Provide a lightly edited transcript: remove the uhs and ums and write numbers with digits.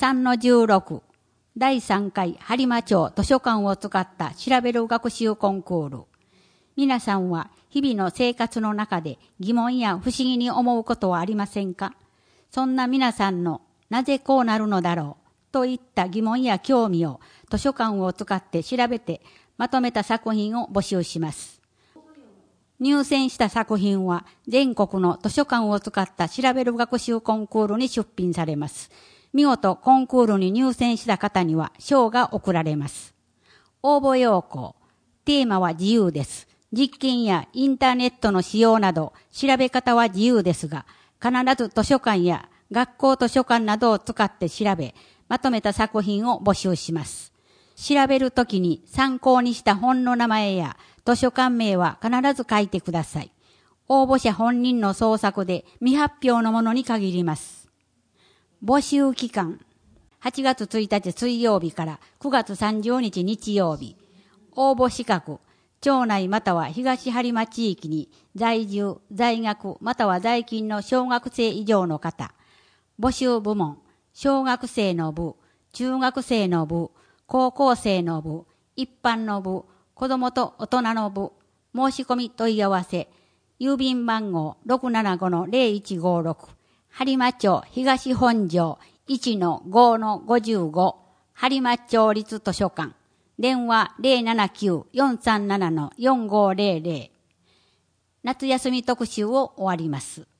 3-16第3回播磨町図書館を使った調べる学習コンクール。皆さんは日々の生活の中で疑問や不思議に思うことはありませんか？そんな皆さんのなぜこうなるのだろうといった疑問や興味を図書館を使って調べてまとめた作品を募集します。入選した作品は全国の図書館を使った調べる学習コンクールに出品されます。見事コンクールに入選した方には賞が贈られます。応募要項。テーマは自由です。実験やインターネットの使用など調べ方は自由ですが、必ず図書館や学校図書館などを使って調べ、まとめた作品を募集します。調べるときに参考にした本の名前や図書館名は必ず書いてください。応募者本人の創作で未発表のものに限ります。募集期間。8月1日水曜日から9月30日日曜日。応募資格。町内または東播磨地域に在住、在学または在勤の小学生以上の方。募集部門。小学生の部、中学生の部、高校生の部、一般の部、子供と大人の部。申し込み問い合わせ。郵便番号 675-0156。播磨町東本庄 1-5-55 播磨町立図書館。電話 079-437-4500。夏休み特集を終わります。